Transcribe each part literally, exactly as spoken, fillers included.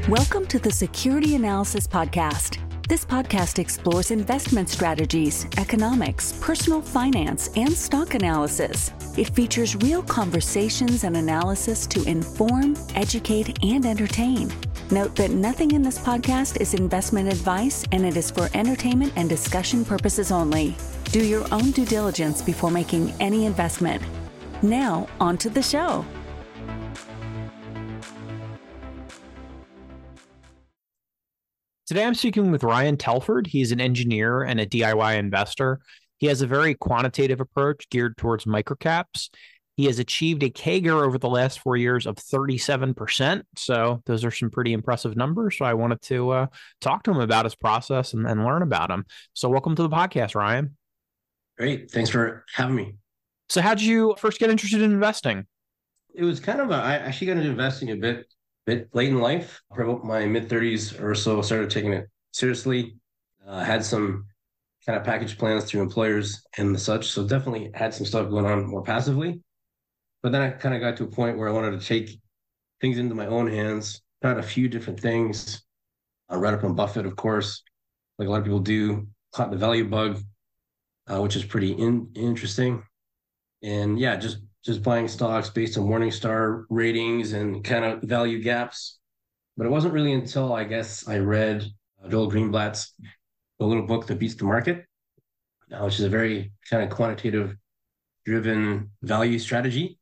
Welcome to the Security Analysis Podcast. This podcast explores investment strategies, economics, personal finance, and stock analysis. It features real conversations and analysis to inform, educate, and entertain. Note that nothing in this podcast is investment advice, and it is for entertainment and discussion purposes only. Do your own due diligence before making any investment. Now, on to the show. Today, I'm speaking with Ryan Telford. He's an engineer and a D I Y investor. He has a very quantitative approach geared towards microcaps. He has achieved a C A G R over the last four years of thirty-seven percent. So those are some pretty impressive numbers. So I wanted to uh, talk to him about his process and, and learn about him. So welcome to the podcast, Ryan. Great. Thanks for having me. So how did you first get interested in investing? It was kind of a, I actually got into investing a bit bit late in life. For about my mid-thirties or so, started taking it seriously. Uh, had some kind of package plans through employers and the such. So definitely had some stuff going on more passively. But then I kind of got to a point where I wanted to take things into my own hands. Tried a few different things. I read up on Buffett, of course, like a lot of people do. Caught the value bug, uh, which is pretty in, interesting. And yeah, just just buying stocks based on Morningstar ratings and kind of value gaps. But it wasn't really until I guess I read uh, Joel Greenblatt's The Little Book That Beats the Market, uh, which is a very kind of quantitative driven value strategy.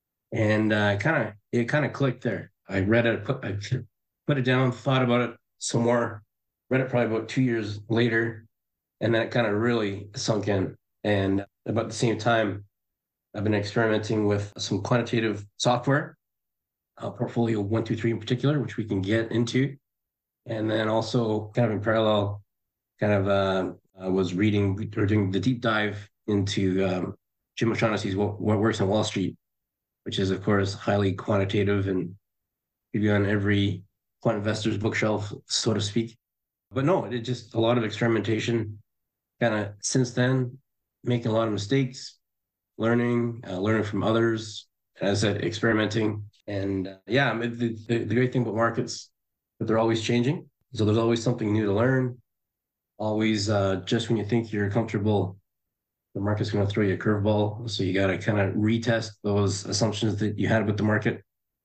And uh, kind of it kind of clicked there. I read it, put, I put it down, thought about it some more, read it probably about two years later, and then it kind of really sunk in. And about the same time, I've been experimenting with some quantitative software, uh, Portfolio one two three in particular, which we can get into. And then also kind of in parallel, kind of uh, I was reading or doing the deep dive into um, Jim O'Shaughnessy's what, what Works on Wall Street, which is, of course, highly quantitative and could be on every quant investor's bookshelf, so to speak. But no, it just a lot of experimentation. Kind of since then, making a lot of mistakes, learning, uh, learning from others, as I said, experimenting. And uh, yeah, I mean, the, the, the great thing about markets, that they're always changing. So there's always something new to learn. Always, uh, just when you think you're comfortable, the market's going to throw you a curveball. So you got to kind of retest those assumptions that you had with the market.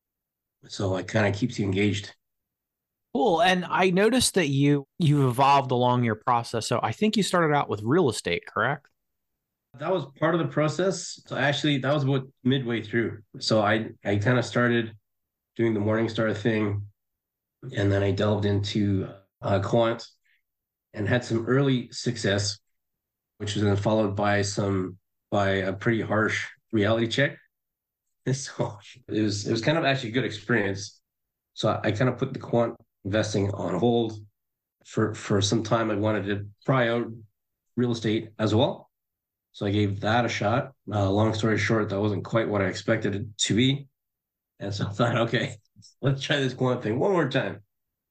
So it kind of keeps you engaged. Cool. And I noticed that you, you've evolved along your process. So I think you started out with real estate, correct? That was part of the process. So actually, that was about midway through. So I, I kind of started doing the Morningstar thing, and then I delved into uh, quant and had some early success, which was then followed by some by a pretty harsh reality check. And so it was it was kind of actually a good experience. So I, I kind of put the quant investing on hold for for some time. I wanted to try out real estate as well. So I gave that a shot. Uh, long story short, that wasn't quite what I expected it to be. And so I thought, okay, let's try this quant thing one more time.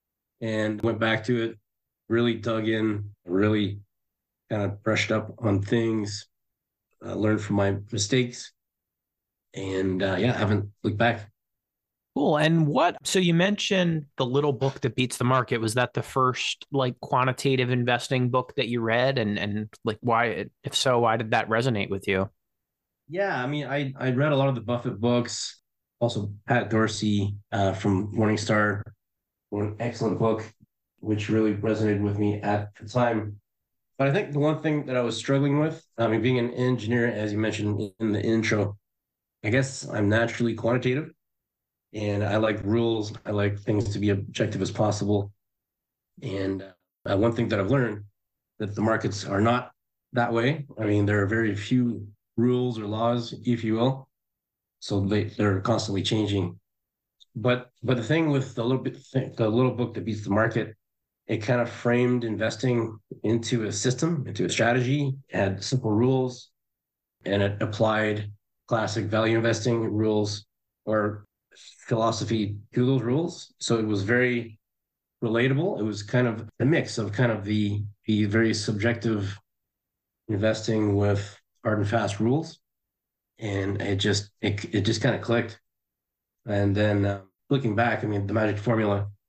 And went back to it, really dug in, really kind of brushed up on things, uh, learned from my mistakes. And uh, yeah, haven't looked back. Cool. And what, so you mentioned The Little Book That Beats the Market. Was that the first like quantitative investing book that you read? And, and like, why, if so, why did that resonate with you? Yeah. I mean, I, I read a lot of the Buffett books, also Pat Dorsey uh, from Morningstar, an excellent book, which really resonated with me at the time. But I think the one thing that I was struggling with, I mean, being an engineer, as you mentioned in the intro, I guess I'm naturally quantitative. And I like rules. I like things to be objective as possible. And uh, one thing that I've learned that the markets are not that way. I mean, there are very few rules or laws, if you will. So they, they're constantly changing. But but the thing with the little bit the little book that beats the market, it kind of framed investing into a system, into a strategy, had simple rules, and it applied classic value investing rules or philosophy to those rules. So it was very relatable. It was kind of a mix of kind of the the very subjective investing with hard and fast rules, and it just it it just kind of clicked. And then uh, looking back, I mean, the magic formula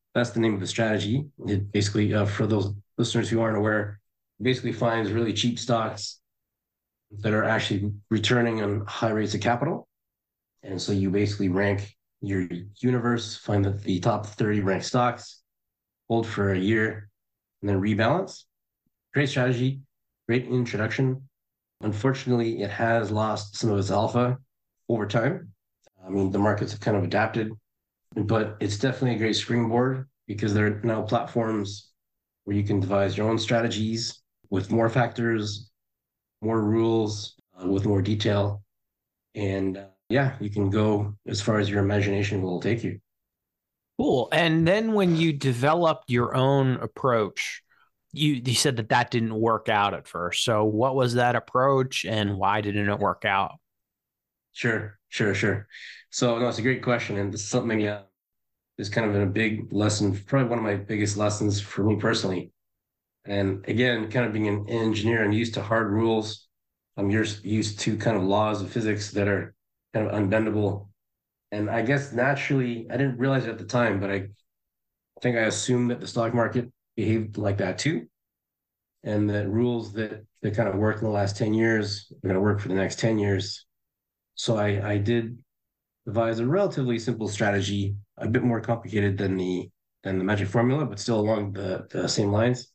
That's the name of the strategy. It basically, uh, for those listeners who aren't aware, basically finds really cheap stocks that are actually returning on high rates of capital. And so you basically rank your universe, find that the top thirty ranked stocks, hold for a year, and then rebalance. Great strategy, great introduction. Unfortunately, it has lost some of its alpha over time. I mean, the markets have kind of adapted, but it's definitely a great springboard because there are now platforms where you can devise your own strategies with more factors, more rules, uh, with more detail. And uh, yeah, you can go as far as your imagination will take you. Cool. And then when you developed your own approach, you you said that that didn't work out at first. So what was that approach and why didn't it work out? Sure, sure, sure. So no, it's a great question, and this is something uh, is kind of a big lesson, probably one of my biggest lessons for me personally. And again, kind of being an engineer and used to hard rules, I'm used used to kind of laws of physics that are kind of unbendable. And I guess naturally, I didn't realize it at the time, but I think I assumed that the stock market behaved like that too, and that rules that that kind of worked in the last ten years are going to work for the next ten years. So I, I did devise a relatively simple strategy, a bit more complicated than the than the magic formula, but still along the, the same lines.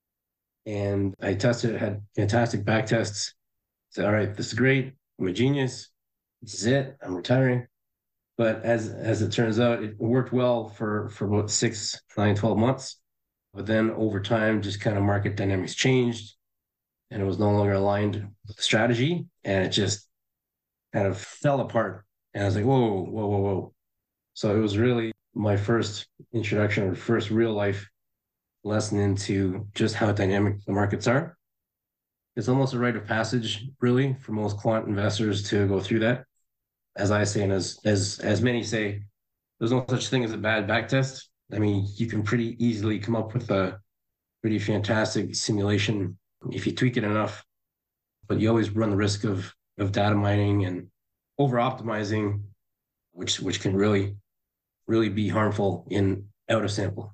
And I tested it, had fantastic back tests. Said, all right, this is great. I'm a genius. This is it. I'm retiring. But as as it turns out, it worked well for, for about six, nine, twelve months. But then over time, just kind of market dynamics changed and it was no longer aligned with the strategy. And it just kind of fell apart. And I was like, whoa, whoa, whoa, whoa. So it was really my first introduction or first real life lesson into just how dynamic the markets are. It's almost a rite of passage, really, for most quant investors to go through that. As I say, and as as as many say, there's no such thing as a bad backtest. I mean, you can pretty easily come up with a pretty fantastic simulation if you tweak it enough, but you always run the risk of of data mining and over optimizing, which which can really, really be harmful in out of sample.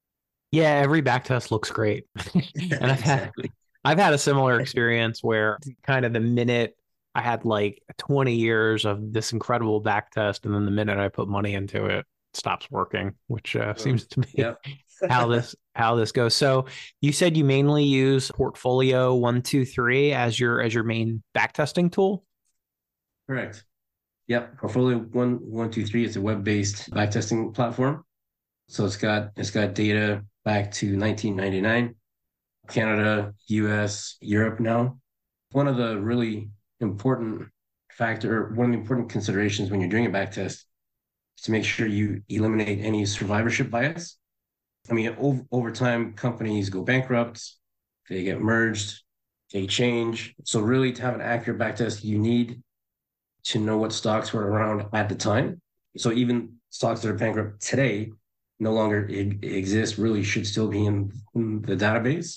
Yeah, every backtest looks great. And I've had exactly. I've had a similar experience where kind of the minute I had like twenty years of this incredible backtest, and then the minute I put money into it, it stops working, which uh, seems to be yep. how this how this goes. So you said you mainly use Portfolio one two three as your as your main backtesting tool? Correct. Yep. Portfolio one one two three is a web-based backtesting platform. So it's got it's got data back to nineteen ninety-nine, Canada, U S, Europe now. One of the really important factor, one of the important considerations when you're doing a backtest is to make sure you eliminate any survivorship bias. I mean, over, over time, companies go bankrupt, they get merged, they change. So really to have an accurate backtest, you need to know what stocks were around at the time. So even stocks that are bankrupt today no longer exist, really should still be in, in the database.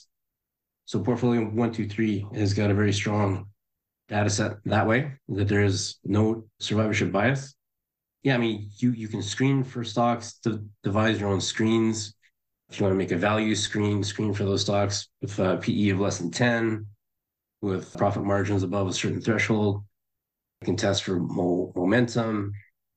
So Portfolio one two three has got a very strong data set that way, that there is no survivorship bias. Yeah, I mean, you you can screen for stocks, to devise your own screens. If you want to make a value screen, screen for those stocks with a P E of less than ten, with profit margins above a certain threshold. You can test for mo- momentum.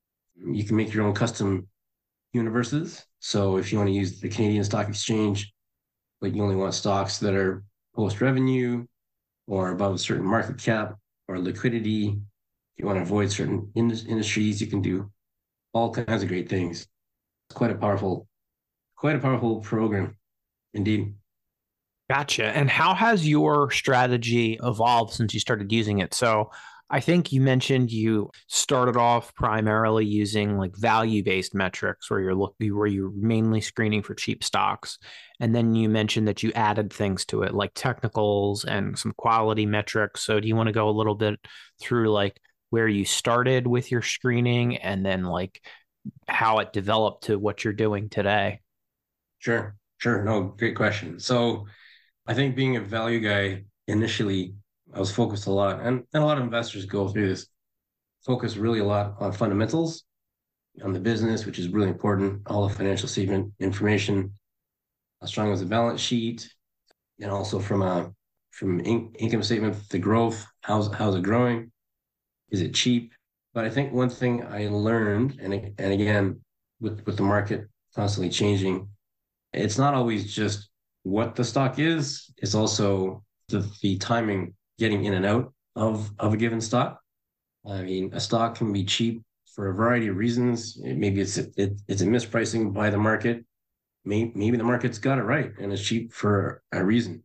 You can make your own custom universes. So if you want to use the Canadian Stock Exchange, but you only want stocks that are post-revenue or above a certain market cap or liquidity, if you want to avoid certain in- industries, you can do all kinds of great things. It's quite a powerful, quite a powerful program, indeed. Gotcha. And how has your strategy evolved since you started using it? So I think you mentioned you started off primarily using like value-based metrics where you're looking where you're mainly screening for cheap stocks. And then you mentioned that you added things to it like technicals and some quality metrics. So do you want to go a little bit through like where you started with your screening and then like how it developed to what you're doing today? Sure. Sure. No, great question. So I think being a value guy initially, I was focused a lot, and, and a lot of investors go through this, focus really a lot on fundamentals. on the business, which is really important, all the financial statement information, how strong is the balance sheet, and also from a from in, income statement, the growth, how's how's it growing? Is it cheap? But I think one thing I learned, and and again, with with the market constantly changing, it's not always just what the stock is, it's also the, the timing getting in and out of, of a given stock. I mean, a stock can be cheap for a variety of reasons. Maybe it's a, it, it's a mispricing by the market. Maybe, maybe the market's got it right and it's cheap for a reason.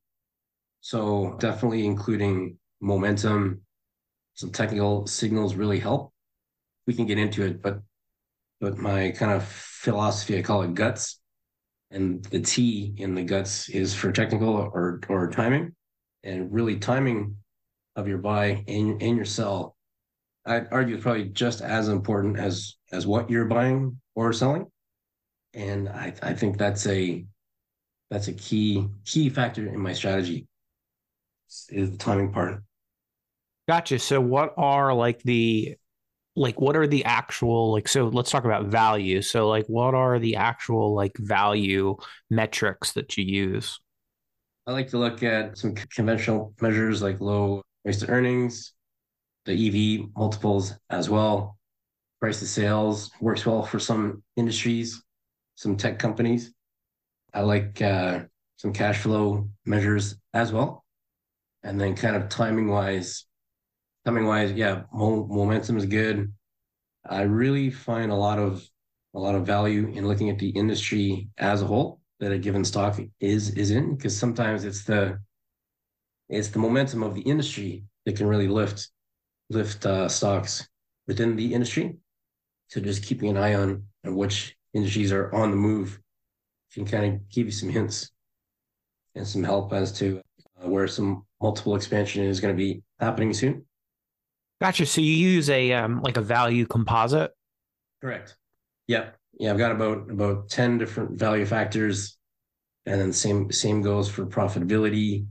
So definitely including momentum, some technical signals really help. We can get into it, but but my kind of philosophy, I call it guts. And the T in the guts is for technical or or timing, and really timing of your buy and, and your sell. I'd argue it's probably just as important as as what you're buying or selling. And I, I think that's a that's a key key factor in my strategy is the timing part. Gotcha. So what are like the like what are the actual like so let's talk about value. So like what are the actual like value metrics that you use? I like to look at some conventional measures like low wasted earnings, the E V multiples as well. Price to sales works well for some industries, some tech companies. I like uh, some cash flow measures as well. And then kind of timing wise, timing wise, yeah, momentum is good. I really find a lot of a lot of value in looking at the industry as a whole that a given stock is is in, because sometimes it's the it's the momentum of the industry that can really lift lift uh, stocks within the industry. So just keeping an eye on, on which industries are on the move can kind of give you some hints and some help as to uh, where some multiple expansion is going to be happening soon. Gotcha. So you use a um, like a value composite? Correct. Yeah. Yeah. I've got about about ten different value factors. And then same same goes for profitability,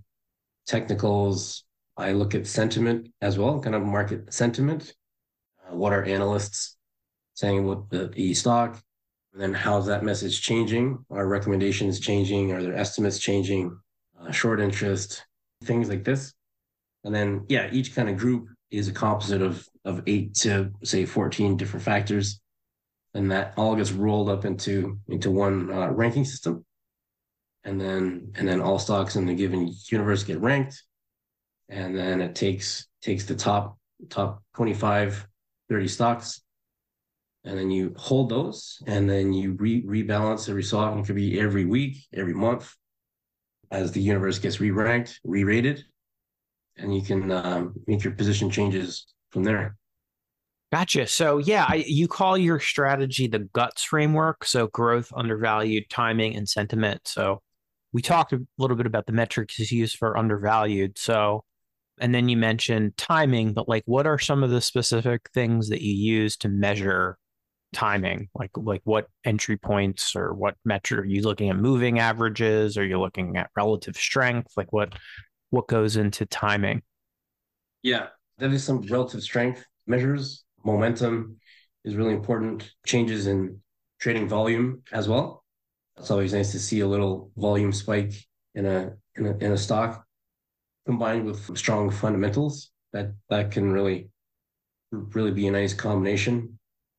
technicals. I look at sentiment as well, kind of market sentiment. Uh, what are analysts saying with the, the stock? And then how's that message changing? Are recommendations changing? Are their estimates changing? Uh, short interest, things like this. And then, yeah, each kind of group is a composite of of eight to say fourteen different factors, and that all gets rolled up into into one uh, ranking system, and then and then all stocks in the given universe get ranked, and then it takes takes the top top twenty-five, thirty stocks, and then you hold those, and then you re- rebalance every stock, and it could be every week, every month, as the universe gets re-ranked, re-rated. And you can um, make your position changes from there. Gotcha. So yeah, I, you call your strategy the guts framework. So growth, undervalued, timing, and sentiment. So we talked a little bit about the metrics used for undervalued. So, and then you mentioned timing, but like, what are some of the specific things that you use to measure timing? Like, like what entry points or what metric are you looking at? Moving averages? Are you looking at relative strength? Like what? What goes into timing? Yeah, that is some relative strength measures. Momentum is really important. Changes in trading volume as well. It's always nice to see a little volume spike in a in a, in a stock combined with strong fundamentals. That that can really really be a nice combination.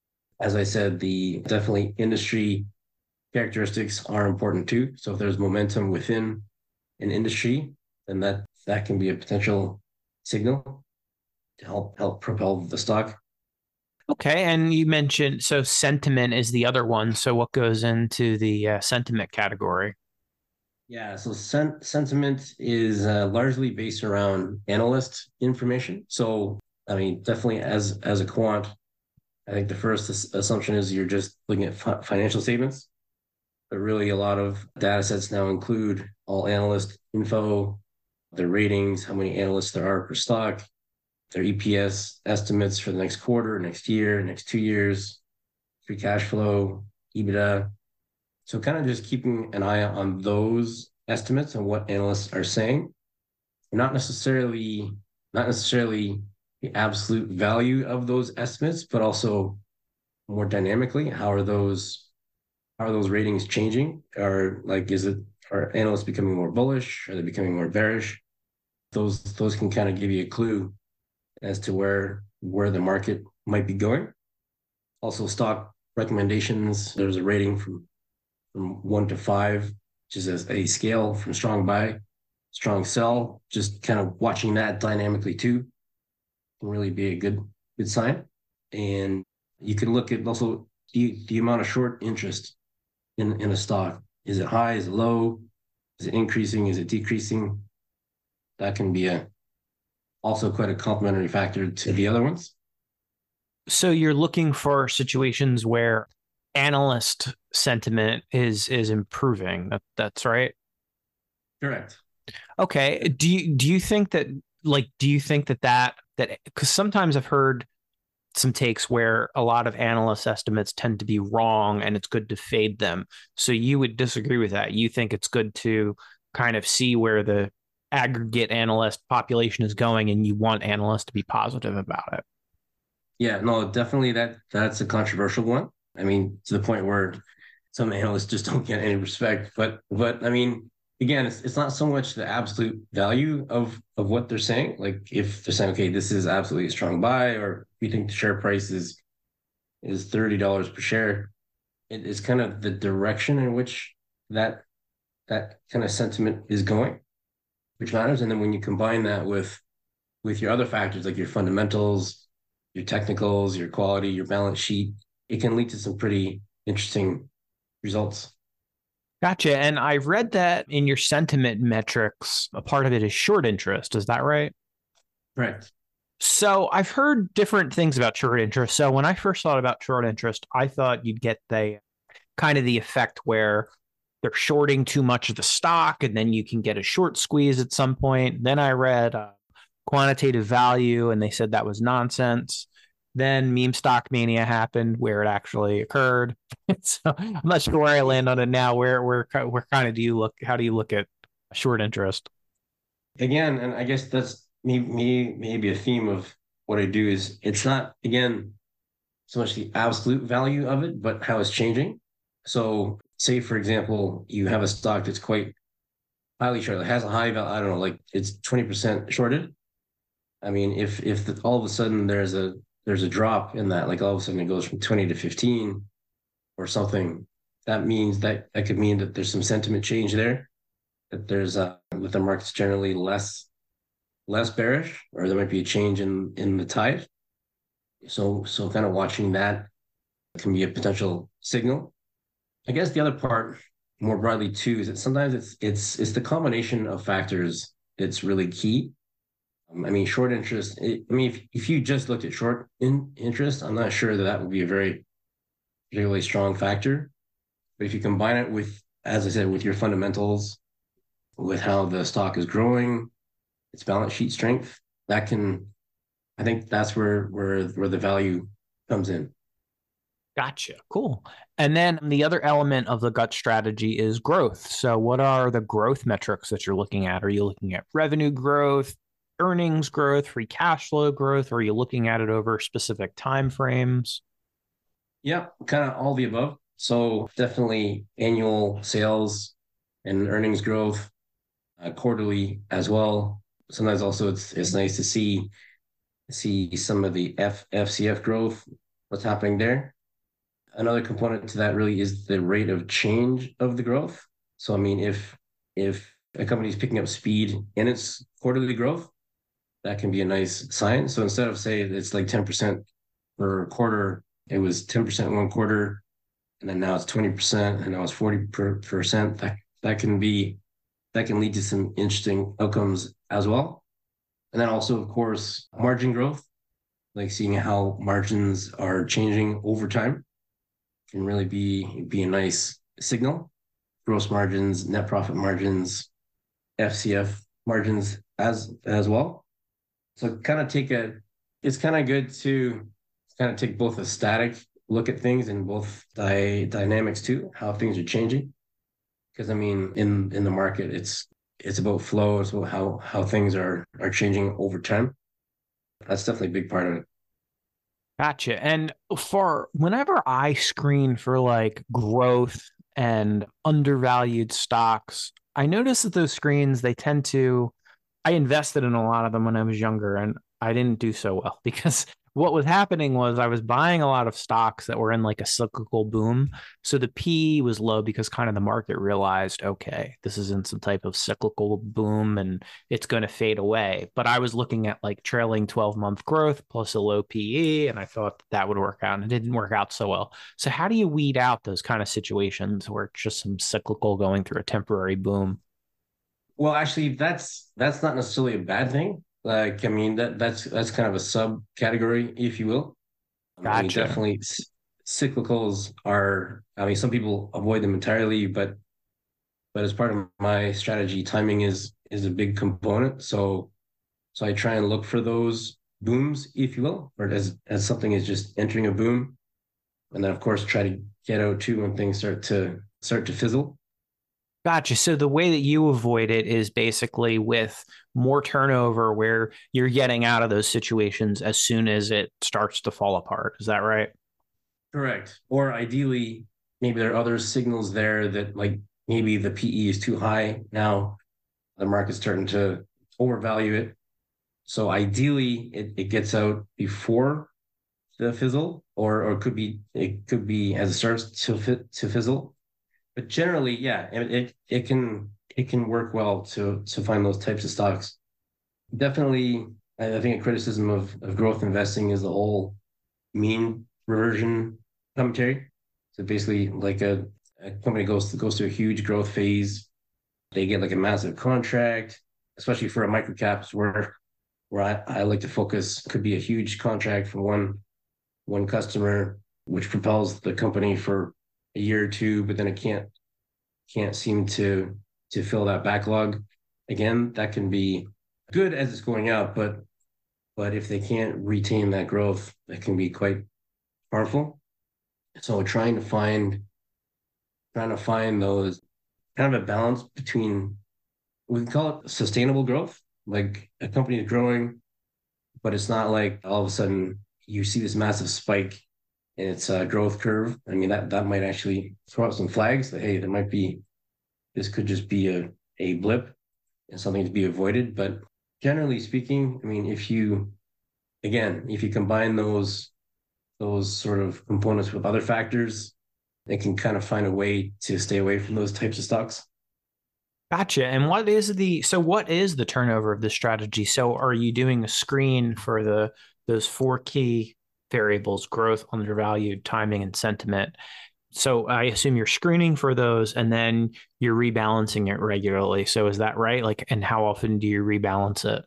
As I said, the definitely industry characteristics are important too. So if there's momentum within an industry, then that that can be a potential signal to help help propel the stock. Okay, and you mentioned so sentiment is the other one. So what goes into the uh, sentiment category? Yeah, so sen- sentiment is uh, largely based around analyst information. So I mean, definitely as as a quant, I think the first as- assumption is you're just looking at fi- financial statements, but really a lot of data sets now include all analyst info, their ratings, how many analysts there are per stock, their E P S estimates for the next quarter, next year, next two years, free cash flow, EBITDA. So kind of just keeping an eye on those estimates and what analysts are saying. Not necessarily, not necessarily the absolute value of those estimates, but also more dynamically? How are those how are those ratings changing? Are like is it are analysts becoming more bullish? Are they becoming more bearish? Those those can kind of give you a clue as to where where the market might be going. Also, stock recommendations. There's a rating from from one to five, which is a, a scale from strong buy, strong sell. Just kind of watching that dynamically too can really be a good good sign. And you can look at also the, the amount of short interest in, in a stock. Is it high? Is it low? Is it increasing? Is it decreasing? That can be a also quite a complementary factor to the other ones. So you're looking for situations where analyst sentiment is is improving. That that's right. Correct. Okay. Do you do you think that like do you think that that that because sometimes I've heard some takes where a lot of analyst estimates tend to be wrong and it's good to fade them. So you would disagree with that. You think it's good to kind of see where the aggregate analyst population is going and you want analysts to be positive about it. Yeah, no, definitely that that's a controversial one. I mean, to the point where some analysts just don't get any respect. But but I mean, again, it's it's not so much the absolute value of of what they're saying. Like if they're saying, okay, this is absolutely a strong buy, or we think the share price is is thirty dollars per share, it is kind of the direction in which that that kind of sentiment is going, which matters. And then when you combine that with with your other factors like your fundamentals, your technicals, your quality, your balance sheet, it can lead to some pretty interesting results. Gotcha. And I read that in your sentiment metrics, a part of it is short interest. Is that right? Correct. So I've heard different things about short interest. So when I first thought about short interest, I thought you'd get the kind of the effect where they're shorting too much of the stock and then you can get a short squeeze at some point. Then I read uh, quantitative value and they said that was nonsense. Then meme stock mania happened where it actually occurred. So I'm not sure where I land on it now. Where where where kind of do you look? How do you look at short interest? Again, and I guess that's me, me maybe a theme of what I do is it's not again so much the absolute value of it, but how it's changing. So say for example, you have a stock that's quite highly shorted, it has a high value, I don't know, like it's twenty percent shorted. I mean, if if the, all of a sudden there's a there's a drop in that, like all of a sudden it goes from twenty to fifteen or something, that means that that could mean that there's some sentiment change there, that there's uh that the market's generally less less bearish, or there might be a change in in the tide. So so kind of watching that can be a potential signal. I guess the other part more broadly too is that sometimes it's it's it's the combination of factors that's really key. I mean, short interest, it, I mean, if, if you just looked at short in, interest, I'm not sure that that would be a very particularly strong factor. But if you combine it with, as I said, with your fundamentals, with how the stock is growing, its balance sheet strength, that can, I think that's where where where the value comes in. Gotcha. Cool. And then the other element of the gut strategy is growth. So what are the growth metrics that you're looking at? Are you looking at revenue growth, earnings growth, free cash flow growth? Or are you looking at it over specific time frames? Yeah, kind of all the above. So definitely annual sales and earnings growth, uh, quarterly as well. Sometimes also it's it's nice to see see some of the F, FCF growth, what's happening there. Another component to that really is the rate of change of the growth. So I mean, if if a company is picking up speed in its quarterly growth, that can be a nice sign. So instead of say it's like ten percent per quarter, it was ten percent one quarter, and then now it's twenty percent, and now it's forty percent. That that can be that can lead to some interesting outcomes as well. And then also, of course, margin growth, like seeing how margins are changing over time can really be be a nice signal. Gross margins, net profit margins, F C F margins as as well. So kind of take a, it's kind of good to kind of take both a static look at things and both dy- dynamics too, how things are changing. Because I mean, in in the market, it's it's about flow, it's about how how things are are changing over time. That's definitely a big part of it. Gotcha. And for whenever I screen for like growth and undervalued stocks, I notice that those screens, they tend to, I invested in a lot of them when I was younger and I didn't do so well because what was happening was I was buying a lot of stocks that were in like a cyclical boom. So the P E was low because kind of the market realized, okay, this is in some type of cyclical boom and it's going to fade away. But I was looking at like trailing twelve month growth plus a low P E, and I thought that, that would work out, and it didn't work out so well. So how do you weed out those kind of situations where it's just some cyclical going through a temporary boom? Well, actually, that's that's not necessarily a bad thing. Like, I mean, that that's that's kind of a subcategory, if you will. I mean, Gotcha. definitely cyclicals are, I mean, some people avoid them entirely, but but as part of my strategy, timing is is a big component. So so I try and look for those booms, if you will, or as as something is just entering a boom, and then of course try to get out too when things start to start to fizzle. Gotcha. So the way that you avoid it is basically with more turnover where you're getting out of those situations as soon as it starts to fall apart. Is that right? Correct. Or ideally, maybe there are other signals there that like maybe the P E is too high now. The market's starting to overvalue it. So ideally it, it gets out before the fizzle, or or it could be it could be as it starts to fit to fizzle. But generally, yeah, it, it it can it can work well to to find those types of stocks. Definitely, I, I think a criticism of, of growth investing is the whole mean reversion commentary. So basically, like a, a company goes goes through a huge growth phase, they get like a massive contract, especially for a micro caps where where I, I like to focus. Could be a huge contract for one one customer, which propels the company for a year or two, but then it can't can't seem to to fill that backlog again. That can be good as it's going up, but but if they can't retain that growth, that can be quite harmful. So trying to find trying to find those kind of a balance between, we can call it sustainable growth. Like a company is growing, but it's not like all of a sudden you see this massive spike in its uh, growth curve. I mean, that that might actually throw up some flags that, hey, there might be, this could just be a, a blip and something to be avoided. But generally speaking, I mean, if you, again, if you combine those those sort of components with other factors, they can kind of find a way to stay away from those types of stocks. Gotcha. And what is the so what is the turnover of the strategy? So are you doing a screen for the those four key variables: growth, undervalued, timing, and sentiment? So I assume you're screening for those and then you're rebalancing it regularly. So is that right? Like, and how often do you rebalance it?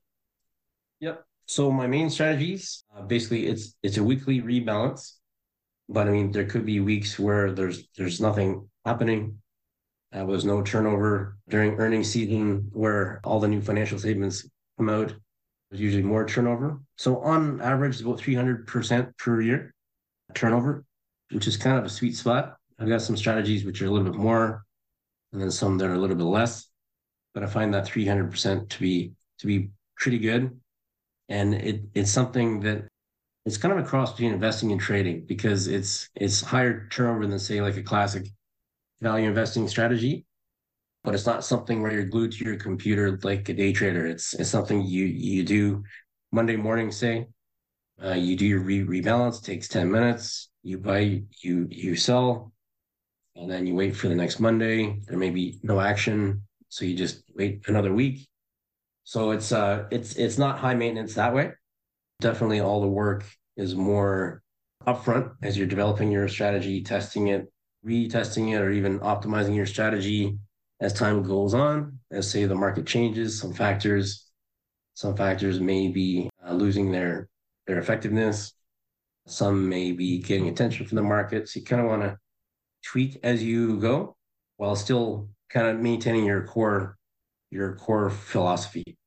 Yep. So my main strategies, uh, basically, it's it's a weekly rebalance. But I mean, there could be weeks where there's there's nothing happening. Uh, there's no turnover during earnings season where all the new financial statements come out. There's usually more turnover. So on average, it's about three hundred percent per year turnover, which is kind of a sweet spot. I've got some strategies which are a little bit more, and then some that are a little bit less. But I find that three hundred percent to be to be pretty good. And it it's something that it's kind of a cross between investing and trading, because it's it's higher turnover than, say, like a classic value investing strategy, but it's not something where you're glued to your computer like a day trader. It's it's something you you do Monday morning, say, uh, you do your re- rebalance, takes ten minutes, you buy, you you sell, and then you wait for the next Monday. There may be no action, so you just wait another week. So it's uh it's it's not high maintenance that way. Definitely all the work is more upfront as you're developing your strategy, testing it, retesting it, or even optimizing your strategy as time goes on. As, say, the market changes, some factors, some factors may be uh, losing their their effectiveness. Some may be getting attention from the market. So you kind of want to tweak as you go while still kind of maintaining your core your core philosophy.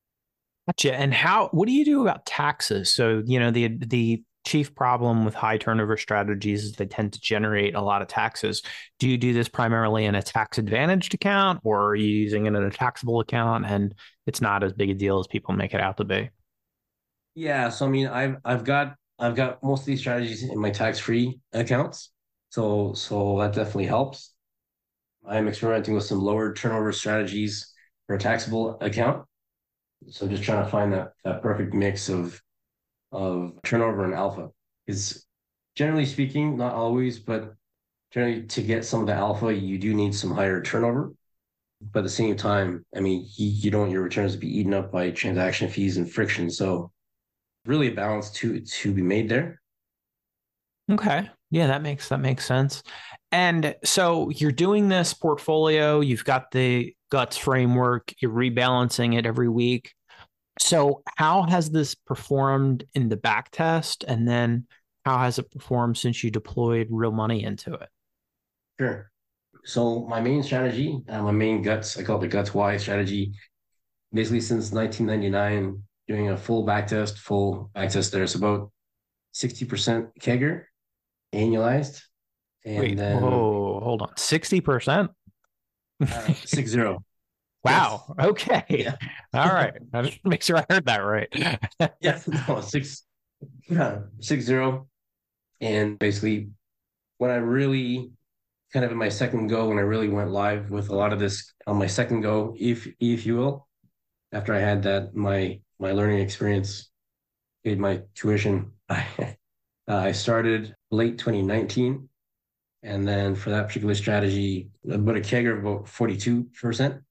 Gotcha. And how, what do you do about taxes? So, you know, the the chief problem with high turnover strategies is they tend to generate a lot of taxes. Do you do this primarily in a tax advantaged account, or are you using it in a taxable account and it's not as big a deal as people make it out to be? Yeah, so I mean, I've I've got I've got most of these strategies in my tax-free accounts. So, so that definitely helps. I'm experimenting with some lower turnover strategies for a taxable account. So just trying to find that, that perfect mix of, of turnover and alpha. Because generally speaking, not always, but generally to get some of the alpha, you do need some higher turnover. But at the same time, I mean, you, you don't want your returns to be eaten up by transaction fees and friction. So really a balance to to be made there. Okay. Yeah, that makes that makes sense. And so you're doing this portfolio, you've got the guts framework, you're rebalancing it every week. So how has this performed in the back test? And then how has it performed since you deployed real money into it? Sure. So my main strategy, uh, my main guts, I call it the guts Y strategy, basically since nineteen ninety-nine, doing a full back test, full back test there. It's about sixty percent C A G R annualized. And Wait, then whoa, hold on. sixty percent? uh, six zero. Wow. Yes. Okay. Yeah. All right. I just make sure I heard that right. Yeah. No, six, yeah, six zero. And basically, when I really kind of in my second go, when I really went live with a lot of this on my second go, if if you will, after I had that my my learning experience, paid my tuition, I uh, I started late twenty nineteen, and then for that particular strategy, about a C A G R of about forty-two percent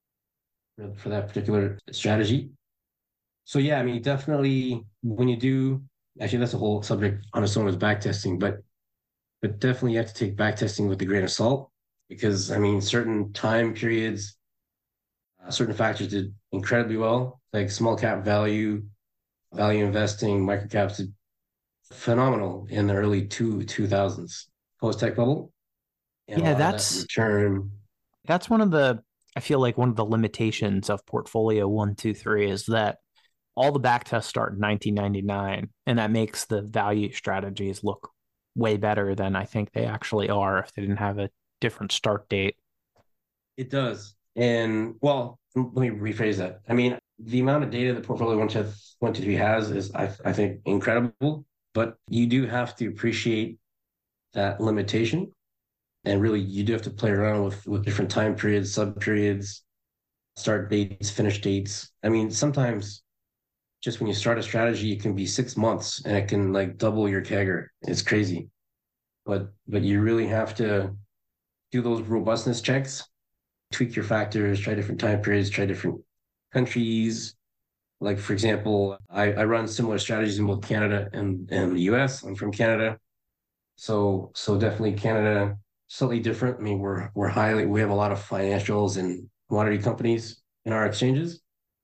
for that particular strategy. So yeah, I mean, definitely when you do, actually that's a whole subject on its own with backtesting, but but definitely you have to take backtesting with a grain of salt because I mean, certain time periods, uh, certain factors did incredibly well, like small cap value, value investing, microcaps did phenomenal in the early two two thousands post tech bubble, and a Yeah, lot of that that's return. that's one of the I feel like one of the limitations of portfolio one, two, three is that all the back tests start in nineteen ninety-nine, and that makes the value strategies look way better than I think they actually are if they didn't have a different start date. It does, and well, let me rephrase that. I mean, the amount of data that portfolio one two three has is, I, I think, incredible. But you do have to appreciate that limitation, and really, you do have to play around with with different time periods, sub periods, start dates, finish dates. I mean, sometimes just when you start a strategy, it can be six months and it can like double your C A G R. It's crazy, but but you really have to do those robustness checks, tweak your factors, try different time periods, try different countries. Like for example, I, I run similar strategies in both Canada and, and the U S. I'm from Canada. So so definitely Canada, slightly different. I mean, we're we're highly we have a lot of financials and commodity companies in our exchanges.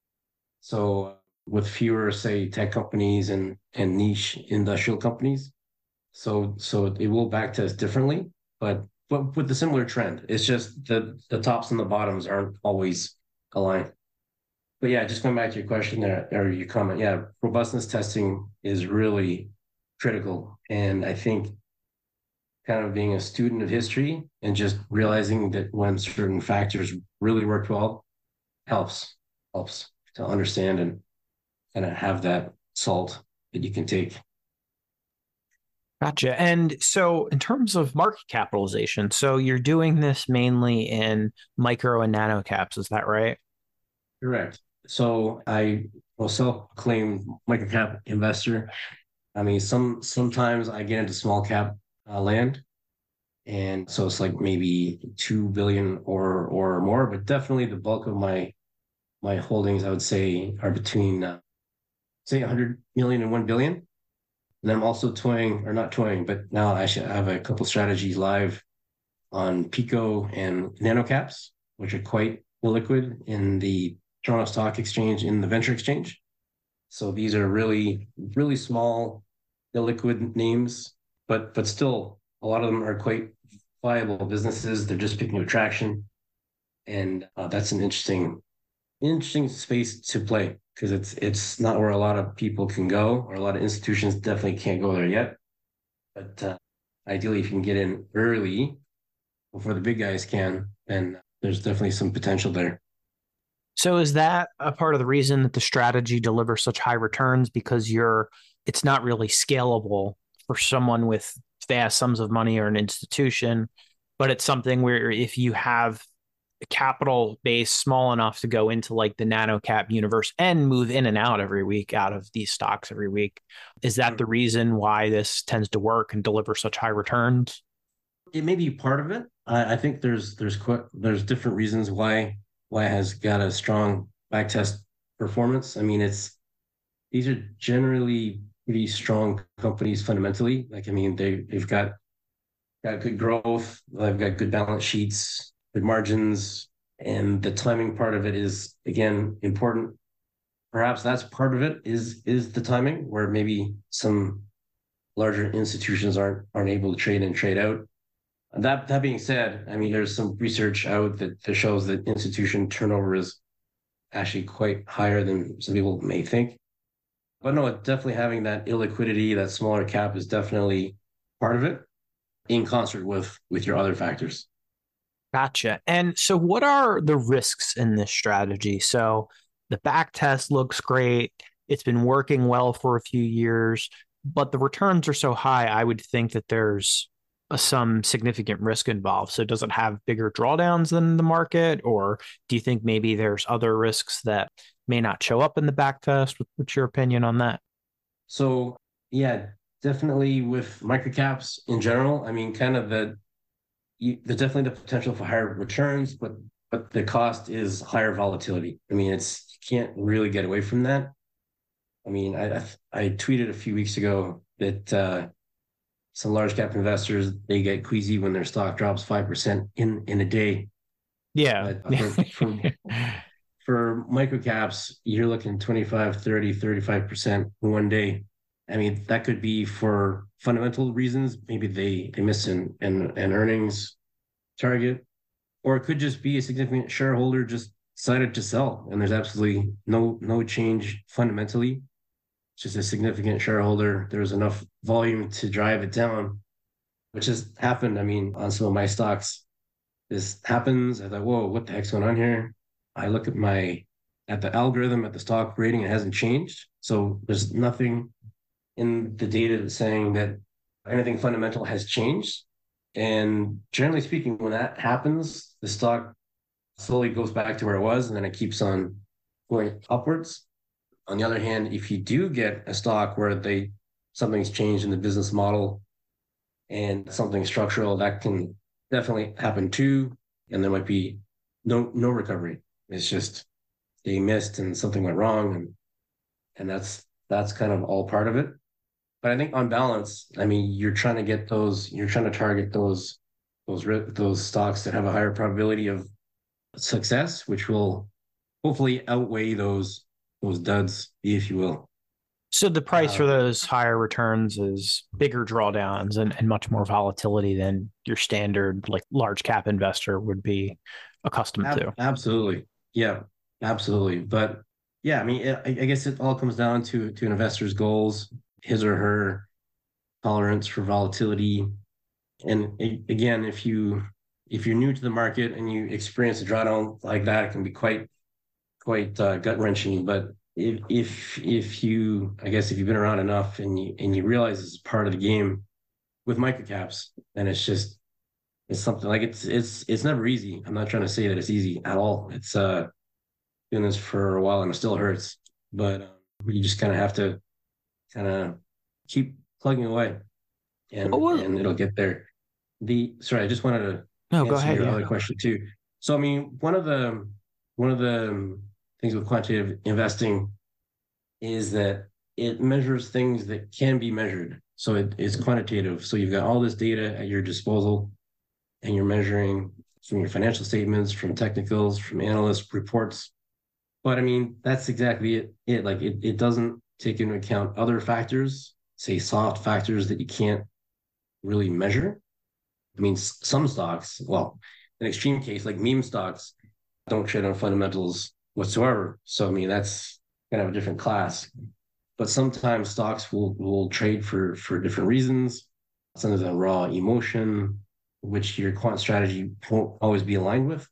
So with fewer, say, tech companies and and niche industrial companies. So so it will back test differently, but but with the similar trend. It's just the the tops and the bottoms aren't always aligned. But yeah, just going back to your question there, or your comment, yeah, robustness testing is really critical. And I think kind of being a student of history and just realizing that when certain factors really work well helps, helps to understand and kind of have that salt that you can take. Gotcha. And so in terms of market capitalization, so you're doing this mainly in micro and nano caps, is that right? Correct. So I will self-claim microcap investor. I mean, some sometimes I get into small cap uh, land, and so it's like maybe two billion or or more, but definitely the bulk of my my holdings, I would say, are between uh, say one hundred million and one billion. And then I'm also toying, or not toying, but now I should have a couple strategies live on Pico and nanocaps, which are quite liquid in the Toronto Stock Exchange, in the Venture Exchange. So these are really, really small, illiquid names, but but still a lot of them are quite viable businesses. They're just picking up traction, and uh, that's an interesting, interesting space to play because it's it's not where a lot of people can go, or a lot of institutions definitely can't go there yet. But uh, ideally, if you can get in early before the big guys can, then there's definitely some potential there. So is that a part of the reason that the strategy delivers such high returns because you're it's not really scalable for someone with vast sums of money or an institution, but it's something where if you have a capital base small enough to go into like the nano cap universe and move in and out every week out of these stocks every week, is that the reason why this tends to work and deliver such high returns? It may be part of it. I, I think there's there's quite, there's different reasons why why it has got a strong backtest performance. I mean, it's these are generally pretty strong companies fundamentally. Like, I mean, they they've got got good growth, they've got good balance sheets, good margins, and the timing part of it is again important. Perhaps that's part of it is is the timing where maybe some larger institutions aren't aren't able to trade in, trade out. That that being said, I mean, there's some research out that, that shows that institution turnover is actually quite higher than some people may think. But no, definitely having that illiquidity, that smaller cap is definitely part of it in concert with with your other factors. Gotcha. And so what are the risks in this strategy? So the back test looks great. It's been working well for a few years, but the returns are so high, I would think that there's a, some significant risk involved. So does it have bigger drawdowns than the market? Or do you think maybe there's other risks that may not show up in the back test? What's your opinion on that? So yeah, definitely with microcaps in general, I mean, kind of the you, there's definitely the potential for higher returns, but but the cost is higher volatility. I mean, it's you can't really get away from that. I mean, I I, I tweeted a few weeks ago that uh, some large cap investors, they get queasy when their stock drops five percent in in a day. Yeah. But for, for, for microcaps, you're looking twenty-five, thirty, thirty-five percent in one day. I mean, that could be for fundamental reasons. Maybe they, they miss an, an, an earnings target, or it could just be a significant shareholder just decided to sell and there's absolutely no, no change fundamentally. It's just a significant shareholder. There's enough volume to drive it down, which has happened. I mean, on some of my stocks, this happens. I thought, whoa, what the heck's going on here? I look at my, at the algorithm, at the stock rating, it hasn't changed. So there's nothing in the data saying that anything fundamental has changed. And generally speaking, when that happens, the stock slowly goes back to where it was, and then it keeps on going upwards. On the other hand, if you do get a stock where they something's changed in the business model and something structural, that can definitely happen too. And there might be no no recovery. It's just they missed and something went wrong, and and that's that's kind of all part of it. But I think on balance, I mean, you're trying to get those, you're trying to target those, those, those stocks that have a higher probability of success, which will hopefully outweigh those, those duds, if you will. So the price uh, for those higher returns is bigger drawdowns and, and much more volatility than your standard, like large cap investor would be accustomed ab- to. Absolutely. Yeah, absolutely. But yeah, I mean, I, I guess it all comes down to, to an investor's goals, his or her tolerance for volatility. And again, if you if you're new to the market and you experience a drawdown like that, it can be quite quite uh, gut wrenching. But if if if you, I guess, if you've been around enough and you and you realize it's part of the game with microcaps, then it's just it's something like it's it's it's never easy. I'm not trying to say that it's easy at all. It's uh doing this for a while and it still hurts, but uh, you just kind of have to kind of keep plugging away, and was... and it'll get there. The sorry, I just wanted to no, answer go ahead, your yeah. other question too. So I mean, one of the one of the things with quantitative investing is that it measures things that can be measured. So it is quantitative. So you've got all this data at your disposal, and you're measuring from your financial statements, from technicals, from analyst reports. But I mean, that's exactly it. It like it it doesn't take into account other factors, say soft factors that you can't really measure. I mean, some stocks, well, an extreme case like meme stocks don't trade on fundamentals whatsoever. So, I mean, that's kind of a different class. But sometimes stocks will, will trade for, for different reasons. Sometimes on raw emotion, which your quant strategy won't always be aligned with.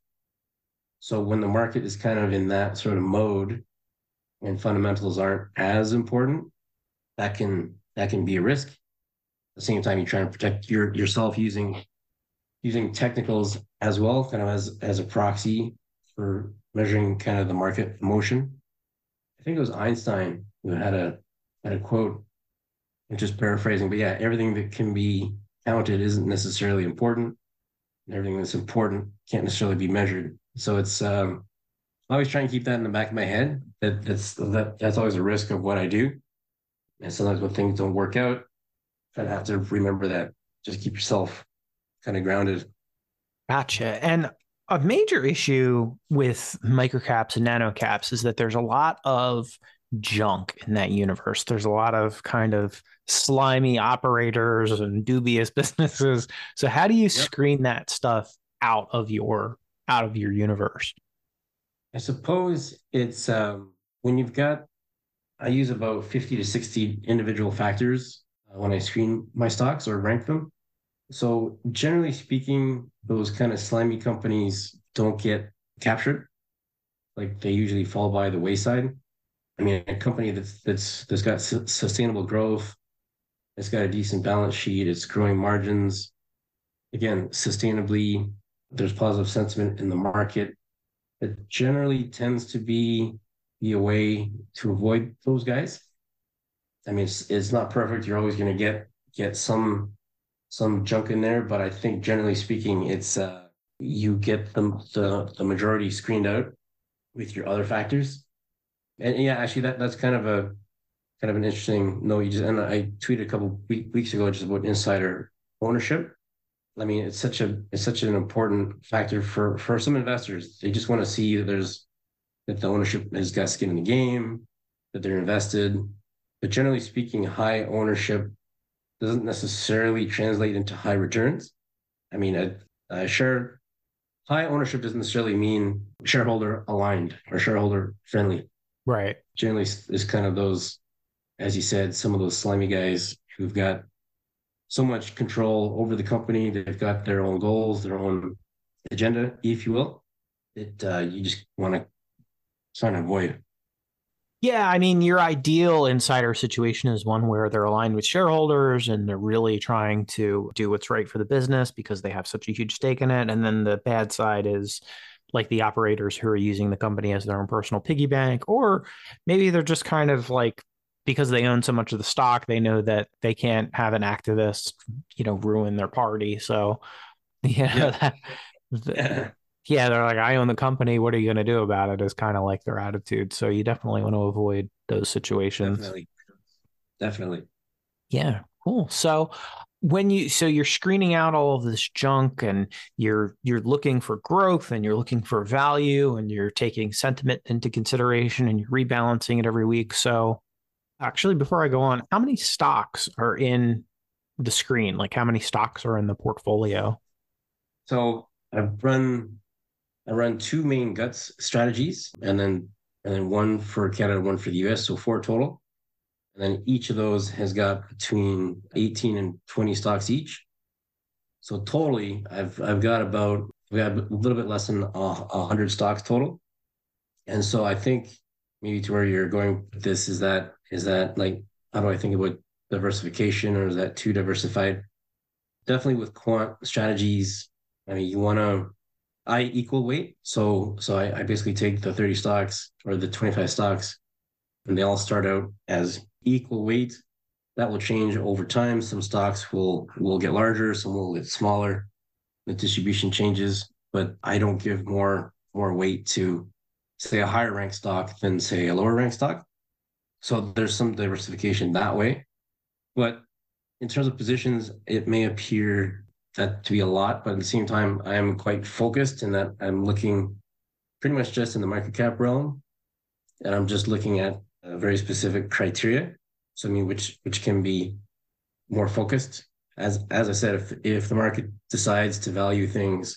So when the market is kind of in that sort of mode, and fundamentals aren't as important, that can that can be a risk. At the same time, you're trying to protect your yourself using using technicals as well, kind of as as a proxy for measuring kind of the market motion. I think it was Einstein who had a had a quote, I'm just paraphrasing, but yeah, everything that can be counted isn't necessarily important. And everything that's important can't necessarily be measured. So it's um I always try and keep that in the back of my head. That that's that that's always a risk of what I do. And sometimes when things don't work out, I have to remember that. Just keep yourself kind of grounded. Gotcha. And a major issue with microcaps and nanocaps is that there's a lot of junk in that universe. There's a lot of kind of slimy operators and dubious businesses. So how do you yep. screen that stuff out of your out of your universe? I suppose it's um, when you've got, I use about fifty to sixty individual factors uh, when I screen my stocks or rank them. So generally speaking, those kind of slimy companies don't get captured. Like they usually fall by the wayside. I mean, a company that's that's that's got su- sustainable growth, it's got a decent balance sheet, it's growing margins. Again, sustainably, there's positive sentiment in the market. It generally tends to be be a way to avoid those guys. I mean, it's it's not perfect. You're always going to get get some some junk in there, but I think generally speaking, it's uh, you get the, the the majority screened out with your other factors. And yeah, actually, that that's kind of a kind of an interesting note. You just and I tweeted a couple week, weeks ago just about insider ownership. I mean, it's such a it's such an important factor for for some investors. They just want to see that there's that the ownership has got skin in the game, that they're invested. But generally speaking, high ownership doesn't necessarily translate into high returns. I mean, a, a share high ownership doesn't necessarily mean shareholder aligned or shareholder friendly. Right. Generally, it's kind of those, as you said, some of those slimy guys who've got so much control over the company. They've got their own goals, their own agenda, if you will, that uh, you just want to try to avoid. Yeah, I mean, your ideal insider situation is one where they're aligned with shareholders and they're really trying to do what's right for the business because they have such a huge stake in it. And then the bad side is like the operators who are using the company as their own personal piggy bank, or maybe they're just kind of like, because they own so much of the stock, they know that they can't have an activist, you know, ruin their party. So, yeah, Yeah. that, the, yeah, they're like, I own the company. What are you going to do about it? Is kind of like their attitude. So you definitely want to avoid those situations. Definitely. Definitely. Yeah, cool. So when you so you're screening out all of this junk and you're you're looking for growth and you're looking for value and you're taking sentiment into consideration and you're rebalancing it every week. So actually, before I go on, how many stocks are in the screen? Like how many stocks are in the portfolio? So I've run I run two main guts strategies and then and then one for Canada, one for the U S, so four total. And then each of those has got between eighteen and twenty stocks each. So totally, I've I've got about we have a little bit less than a hundred stocks total. And so I think maybe to where you're going with this is that is that like how do I think about diversification, or is that too diversified? Definitely with quant strategies. I mean, you want to I equal weight. So so I, I basically take the thirty stocks or the twenty-five stocks, and they all start out as equal weight. That will change over time. Some stocks will will get larger, some will get smaller. The distribution changes, but I don't give more more weight to say a higher ranked stock than say a lower ranked stock. So there's some diversification that way. But in terms of positions, it may appear that to be a lot, but at the same time, I am quite focused in that I'm looking pretty much just in the microcap realm, and I'm just looking at a very specific criteria. So I mean, which which can be more focused. As as I said, if if the market decides to value things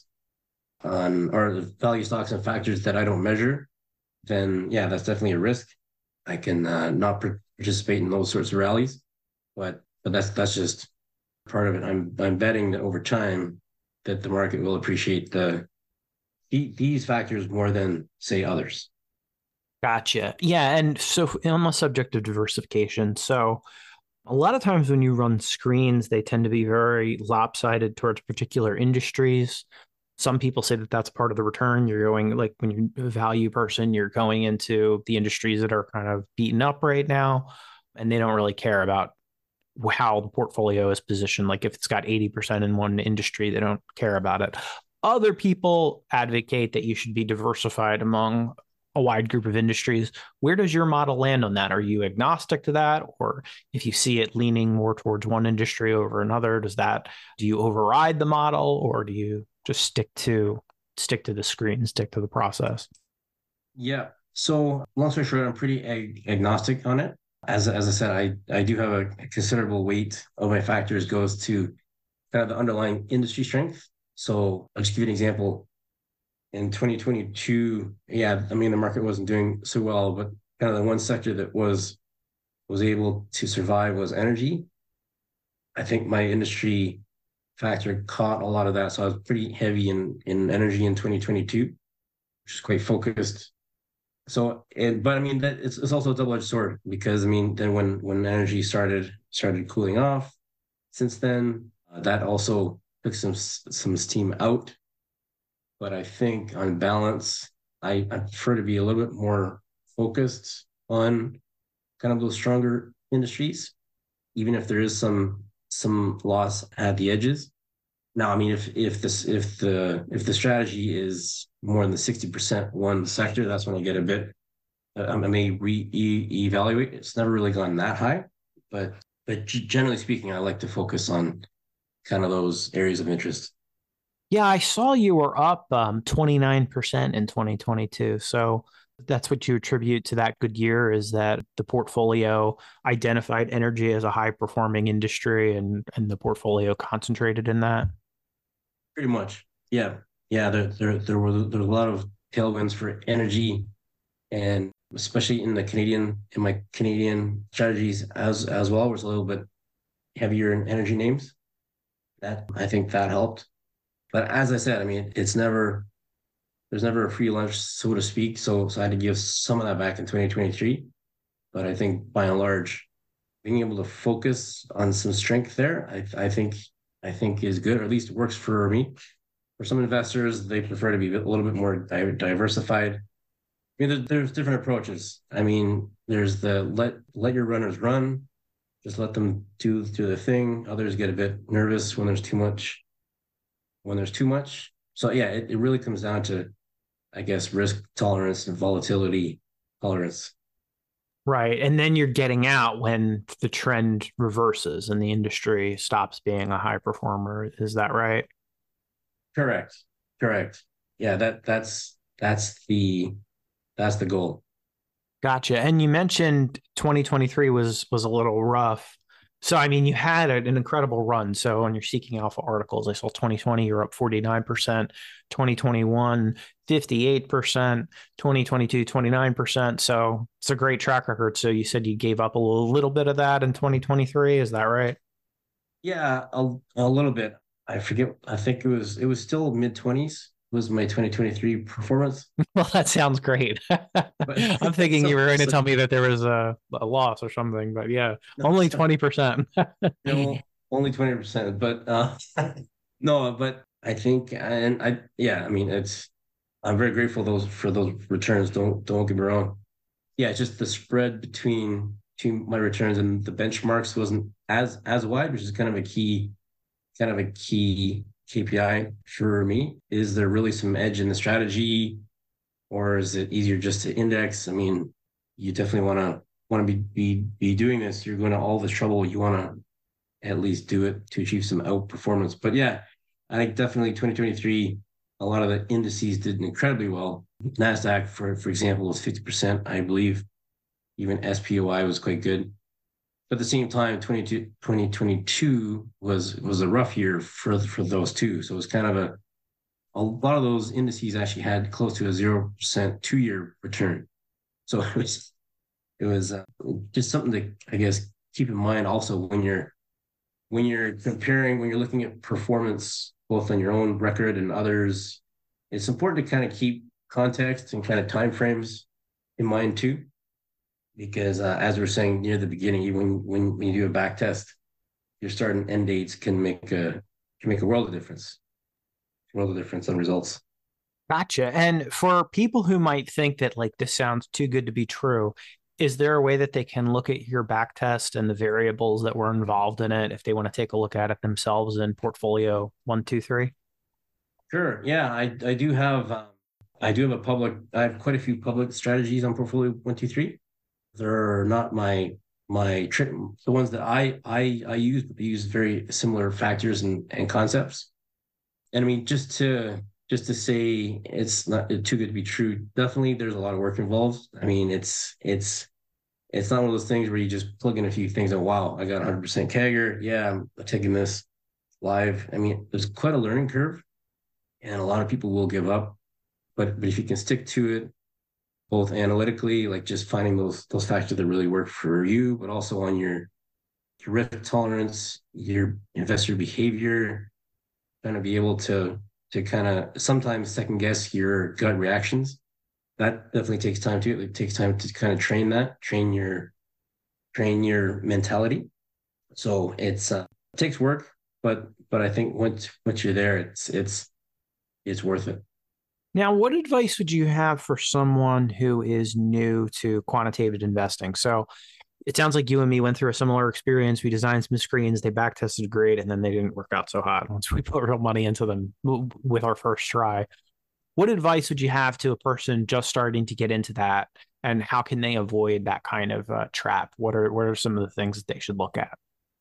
on or value stocks and factors that I don't measure, then yeah, that's definitely a risk. I can uh, not participate in those sorts of rallies, but but that's that's just part of it. I'm I'm betting that over time that the market will appreciate the these factors more than say others. Gotcha. Yeah. And so on the subject of diversification, so a lot of times when you run screens, they tend to be very lopsided towards particular industries. Some people say that that's part of the return. You're going, like, when you're a value person, you're going into the industries that are kind of beaten up right now, and they don't really care about how the portfolio is positioned. Like if it's got eighty percent in one industry, they don't care about it. Other people advocate that you should be diversified among a wide group of industries. Where does your model land on that? Are you agnostic to that? Or if you see it leaning more towards one industry over another, does that, do you override the model, or do you just stick to stick to the screen, stick to the process? Yeah. So long story short, I'm pretty ag- agnostic on it. As, as I said, I, I do have a considerable weight of my factors goes to kind of the underlying industry strength. So I'll just give you an example. In twenty twenty-two, yeah, I mean, the market wasn't doing so well, but kind of the one sector that was was able to survive was energy. I think my industry factor caught a lot of that. So I was pretty heavy in, in energy in twenty twenty-two, which is quite focused. So, and, but I mean, that it's, it's also a double-edged sword, because I mean, then when, when energy started, started cooling off, since then, uh, that also took some, some steam out. But I think on balance, I, I prefer to be a little bit more focused on kind of those stronger industries, even if there is some some loss at the edges. Now, I mean, if if this if the if the strategy is more than the sixty percent one sector, that's when I get a bit. Uh, I may re-evaluate. It's never really gone that high, but but generally speaking, I like to focus on kind of those areas of interest. Yeah, I saw you were up um, twenty-nine percent in twenty twenty-two. So that's what you attribute to that good year, is that the portfolio identified energy as a high performing industry, and, and the portfolio concentrated in that. Pretty much. Yeah. Yeah. There, there, there were, there were a lot of tailwinds for energy, and especially in the Canadian, in my Canadian strategies as, as well, was a little bit heavier in energy names. That, I think that helped. But as I said, I mean, it's never, there's never a free lunch, so to speak. So, so I had to give some of that back in twenty twenty-three. But I think by and large, being able to focus on some strength there, I, I think, I think is good, or at least works for me. For some investors, they prefer to be a little bit more diversified. I mean, there's, there's different approaches. I mean, there's the let let your runners run, just let them do do the thing. Others get a bit nervous when there's too much when there's too much. So yeah, it, it really comes down to, I guess, risk tolerance and volatility tolerance. Right. And then you're getting out when the trend reverses and the industry stops being a high performer. Is that right? Correct. Correct. Yeah, that that's that's the that's the goal. Gotcha. And you mentioned twenty twenty-three was was a little rough. So, I mean, you had an incredible run. So on your Seeking Alpha articles, I saw twenty twenty, you're up forty-nine percent, twenty twenty-one, fifty-eight percent, twenty twenty-two, twenty-nine percent. So it's a great track record. So you said you gave up a little, little bit of that in twenty twenty-three. Is that right? Yeah, a, a little bit. I forget. I think it was, it was still mid twenties was my twenty twenty-three performance. Well, that sounds great. I'm thinking so, you were going to so, tell me that there was a, a loss or something, but yeah, no, only twenty percent. No, only twenty percent, but uh, no, but I think, and I, yeah, I mean, it's, I'm very grateful those for those returns. Don't, don't get me wrong. Yeah. It's just the spread between, between my returns and the benchmarks wasn't as, as wide, which is kind of a key, kind of a key K P I for me. Is there really some edge in the strategy, or is it easier just to index? I mean, you definitely want to want to be, be be doing this. You're going to all this trouble. You want to at least do it to achieve some outperformance. But yeah, I think definitely twenty twenty-three, a lot of the indices did incredibly well. NASDAQ, for for example, was fifty percent, I believe. Even S P O I was quite good. But at the same time, twenty twenty-two was was a rough year for for those two. So it was kind of a a lot of those indices actually had close to a zero percent two year return. So it was it was uh, just something to, I guess, keep in mind also when you're when you're comparing, when you're looking at performance both on your own record and others. It's important to kind of keep context and kind of timeframes in mind too, because uh, as we we're saying near the beginning, you, when, when when you do a back test, your start and end dates can make a can make a world of difference, world of difference on results. Gotcha. And for people who might think that like this sounds too good to be true, is there a way that they can look at your back test and the variables that were involved in it if they want to take a look at it themselves in portfolio one, two, three? Sure. Yeah, I I do have um, I do have a public. I have quite a few public strategies on portfolio one, two, three. They're not my my trick. The ones that I I I use use very similar factors and and concepts. And I mean, just to just to say it's not too good to be true. Definitely, there's a lot of work involved. I mean, it's it's it's not one of those things where you just plug in a few things and wow, I got one hundred percent CAGR. Yeah, I'm taking this live. I mean, there's quite a learning curve, and a lot of people will give up. But but if you can stick to it, both analytically, like just finding those those factors that really work for you, but also on your your risk tolerance, your investor behavior, kind of be able to to kind of sometimes second guess your gut reactions. That definitely takes time too. It takes time to kind of train that, train your train your mentality. So it's uh, it takes work, but but I think once once you're there, it's it's it's worth it. Now, what advice would you have for someone who is new to quantitative investing? So it sounds like you and me went through a similar experience. We designed some screens, they back tested great, and then they didn't work out so hot once we put real money into them with our first try. What advice would you have to a person just starting to get into that, and how can they avoid that kind of uh, trap? What are what are some of the things that they should look at?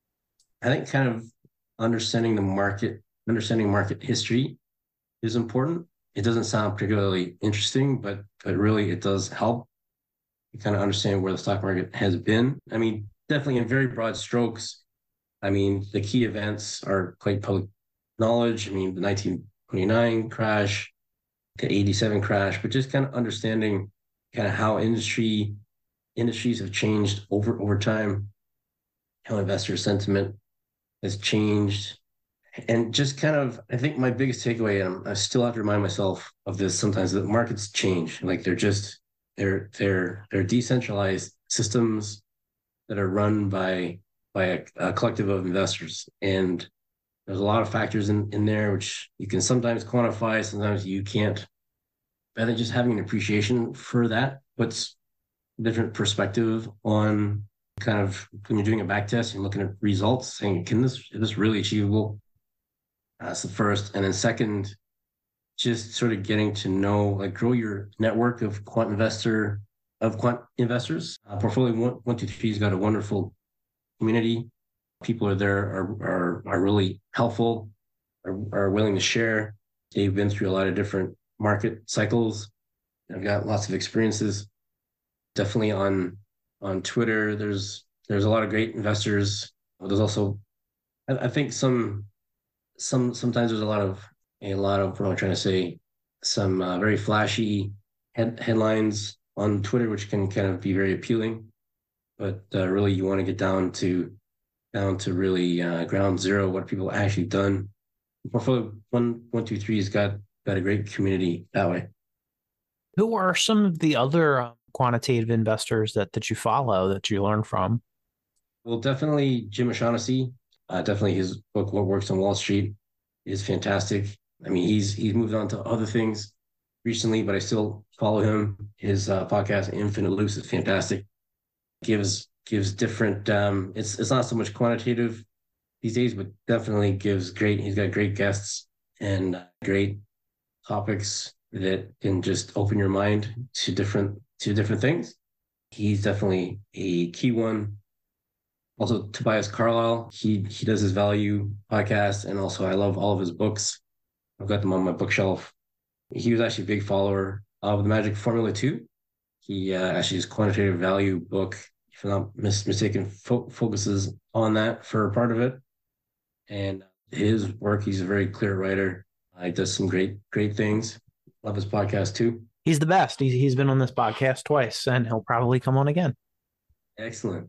I think kind of understanding the market, understanding market history is important. It doesn't sound particularly interesting, but but really it does help you kind of understand where the stock market has been. I mean, definitely in very broad strokes. I mean, the key events are quite public knowledge. I mean, the nineteen twenty-nine crash, the eighty-seven crash, but just kind of understanding kind of how industry industries have changed over over time, how investor sentiment has changed. And just kind of, I think my biggest takeaway, and I still have to remind myself of this sometimes, that markets change. Like they're just, they're, they're, they're decentralized systems that are run by, by a, a collective of investors. And there's a lot of factors in, in there, which you can sometimes quantify, sometimes you can't. But I think just having an appreciation for that puts different perspective on kind of when you're doing a back test and looking at results, saying, can this, is this really achievable? That's the first. And then second, just sort of getting to know, like grow your network of quant investor, of quant investors. Uh, Portfolio one, one, two, three's got a wonderful community. People are there, are, are, are really helpful, are, are willing to share. They've been through a lot of different market cycles. I've got lots of experiences. Definitely on, on Twitter, there's, there's a lot of great investors. There's also, I, I think some, Some sometimes there's a lot of a lot of what I'm trying to say, some uh, very flashy head, headlines on Twitter, which can kind of be very appealing, but uh, really you want to get down to down to really uh, ground zero, what people actually done. Portfolio one one two three has got got a great community that way. Who are some of the other uh, quantitative investors that that you follow that you learn from? Well, definitely Jim O'Shaughnessy. Uh, definitely his book, What Works on Wall Street, is fantastic. I mean, he's he's moved on to other things recently, but I still follow him. His uh, podcast, Infinite Loose, is fantastic. Gives gives different. Um, it's it's not so much quantitative these days, but definitely gives great. He's got great guests and uh, great topics that can just open your mind to different to different things. He's definitely a key one. Also, Tobias Carlisle, he he does his value podcast, and also I love all of his books. I've got them on my bookshelf. He was actually a big follower of the Magic Formula too. He uh, actually his quantitative value book, if I'm not mis- mistaken, fo- focuses on that for a part of it. And his work, he's a very clear writer. He does some great great things. Love his podcast too. He's the best. He's he's been on this podcast twice, and he'll probably come on again. Excellent.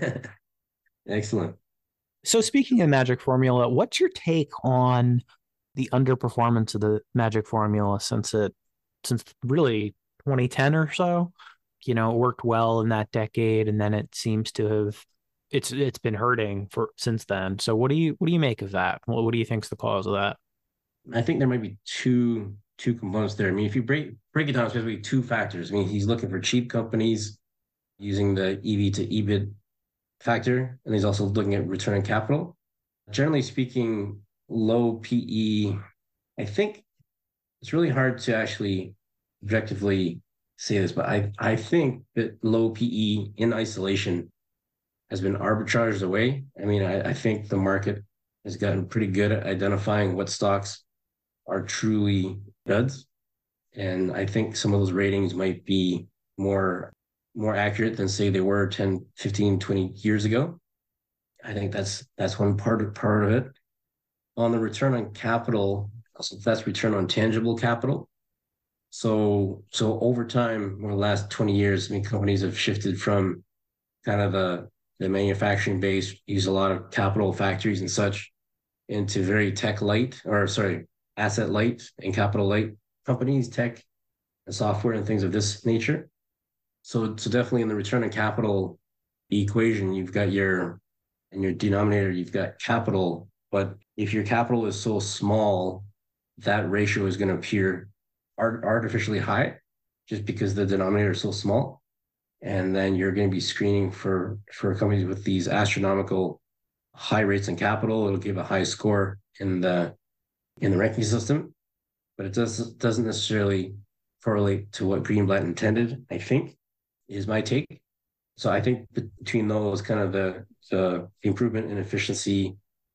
Excellent. So speaking of Magic Formula, what's your take on the underperformance of the Magic Formula since it since really twenty ten or so? you know, it worked well in that decade, and then it seems to have it's it's been hurting for since then. So what do you what do you make of that? What, what do you think's the cause of that? I think there might be two two components there. I mean, if you break break it down, specifically two factors. I mean, he's looking for cheap companies using the E V to EBIT factor, and he's also looking at return on capital. Generally speaking, low P E, I think it's really hard to actually objectively say this, but I, I think that low P E in isolation has been arbitraged away. I mean, I, I think the market has gotten pretty good at identifying what stocks are truly duds. And I think some of those ratings might be more, more accurate than say they were ten, fifteen, twenty years ago. I think that's that's one part of, part of it. On the return on capital, so that's return on tangible capital. So so over time, over the last twenty years, I mean, companies have shifted from kind of the, the manufacturing base, use a lot of capital factories and such, into very tech light, or sorry, asset light and capital light companies, tech and software and things of this nature. So, so definitely in the return on capital equation, you've got your, in your denominator, you've got capital, but if your capital is so small, that ratio is going to appear art- artificially high just because the denominator is so small. And then you're going to be screening for, for companies with these astronomical high rates in capital. It'll give a high score in the, in the ranking system, but it does, doesn't necessarily correlate to what Greenblatt intended, I think, is my take. So I think between those, kind of the, the improvement in efficiency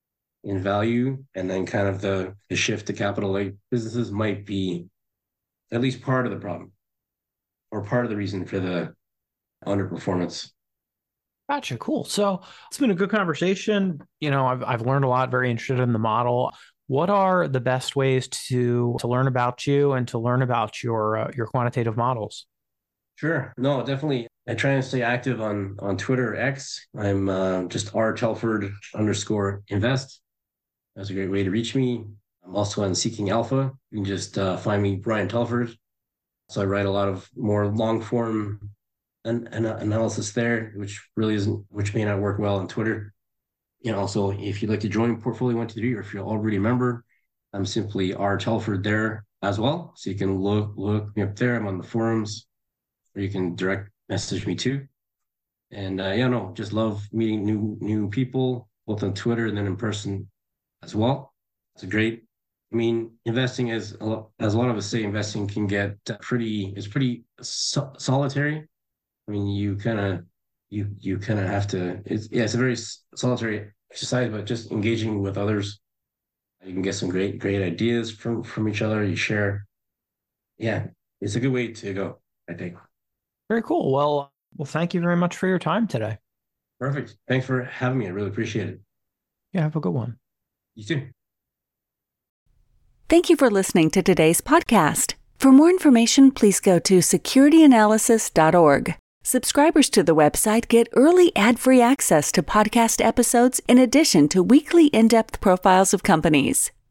in value, and then kind of the, the shift to capital light businesses might be at least part of the problem, or part of the reason for the underperformance. Gotcha. Cool. So it's been a good conversation. You know, I've I've learned a lot, very interested in the model. What are the best ways to to learn about you and to learn about your uh, your quantitative models? Sure. No, definitely. I try and stay active on on Twitter or X. I'm uh, just R Telford underscore invest. That's a great way to reach me. I'm also on Seeking Alpha. You can just uh, find me, Ryan Telford. So I write a lot of more long form an, an analysis there, which really isn't, which may not work well on Twitter. You know, also, if you'd like to join Portfolio one two three, or if you're already a member, I'm simply R Telford there as well. So you can look look me up there. I'm on the forums, or you can direct message me too. And uh, yeah, no, just love meeting new new people, both on Twitter and then in person as well. It's a great, I mean, investing, as a lot, as a lot of us say, investing can get pretty, it's pretty so- solitary. I mean, you kind of, you you kind of have to, it's, yeah, it's a very solitary exercise, but just engaging with others, you can get some great, great ideas from, from each other. You share. Yeah, it's a good way to go, I think. Very cool. Well, well, thank you very much for your time today. Perfect. Thanks for having me. I really appreciate it. Yeah, have a good one. You too. Thank you for listening to today's podcast. For more information, please go to security analysis dot org. Subscribers to the website get early ad-free access to podcast episodes in addition to weekly in-depth profiles of companies.